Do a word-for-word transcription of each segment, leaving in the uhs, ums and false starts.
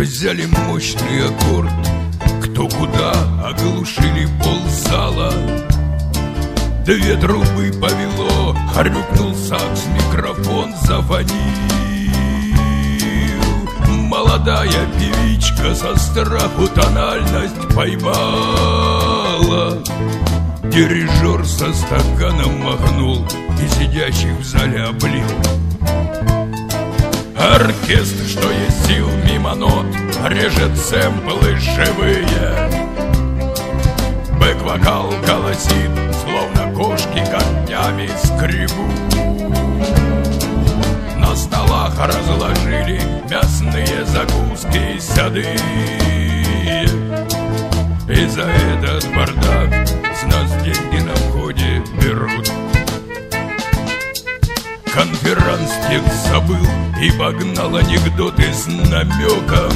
Взяли мощный аккорд, кто куда, оглушили ползала. Две трубы повело, хрюкнул сакс, микрофон зафонил. Молодая певичка со страху тональность поймала. Дирижер со стаканом махнул и сидящих в зале облил. Оркестр, что есть сил, мимо нот режет сэмплы живые. Бэк-вокал голосит, словно кошки когтями скребут. На столах разложили мясные закуски седые. И за этот бардак с нас деньги на входе берут. Конферанс текст забыл и погнал анекдоты с намеком.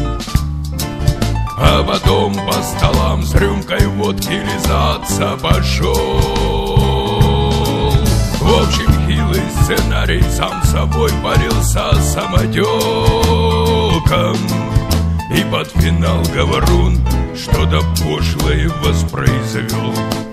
А потом по столам с рюмкой водки лизаться пошел. В общем, хилый сценарий сам собой полился самотеком. И под финал говорун что-то пошлое воспроизвел.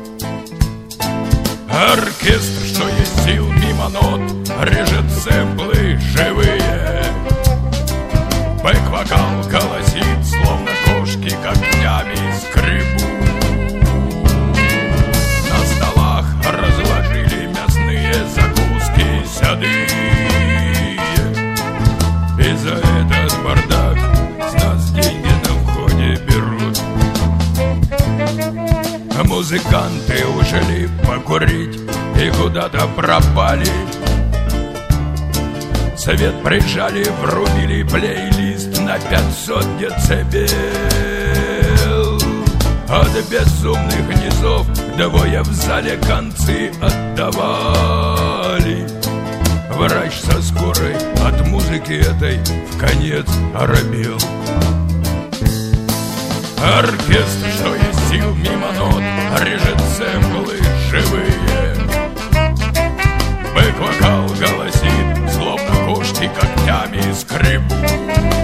Оркестр, что есть сил, мимо нот режет сэмплы живые. Бэк-вокал голосит, словно кошки когтями скребут. На столах разложили мясные закуски седые. И за этот бардак с нас деньги на входе берут. А музыканты ушли покурить и куда-то пропали. Свет прижали, врубили плейлист на пятьсот децибел. От безумных низов двое в зале концы отдавали. Врач со скорой от музыки этой вконец оробел. Оркестр, что есть сил, мимо нот режет сэмплы живые. Бэк-вокал голосит, словно кошки когтями скребут.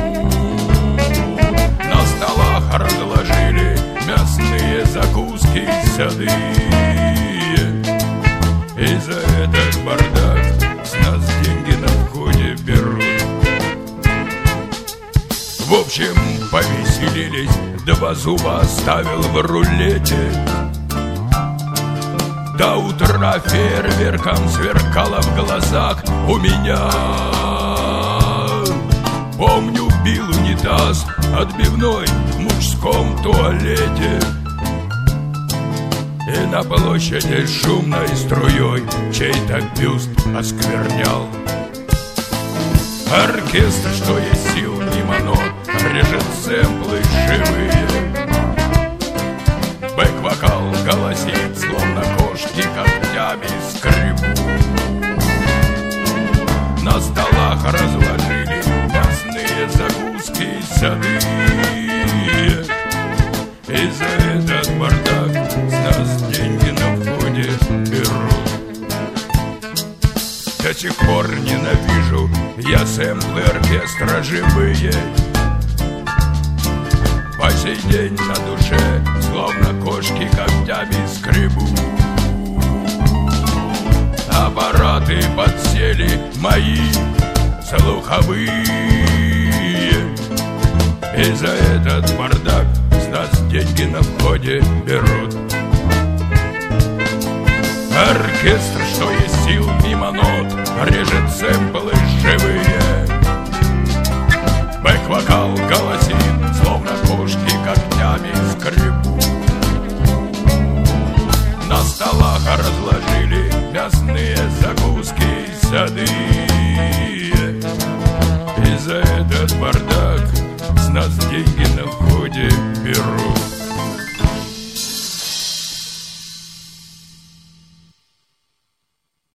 На столах разложили мясные закуски седые. И за этот бардак с нас деньги на входе берут. В общем, повеселились, два зуба оставил в рулете. До утра фейерверком сверкало в глазах у меня. Помню, бил унитаз отбивной в мужском туалете. И на площади шумной струей чей-то бюст осквернял. Оркестр, что есть сил, мимо нот режет сэмплы живые. Бэк-вокал голосит, словно кошки когтями скребут. На столах разложили мясные закуски седые. И за этот бардак с нас деньги на входе берут. До сих пор ненавижу я сэмплы оркестра живые. По сей день на душе словно кошки когтями скребут. Аппараты подсели мои слуховые. И за этот бардак с нас деньги на входе берут. Оркестр, что есть сил, мимо нот режет сэмплы живые. Бэк-вокал голосит, словно кошки когтями скребут. На столах разложили мясные закуски седые. И за этот бардак с нас деньги на входе берут.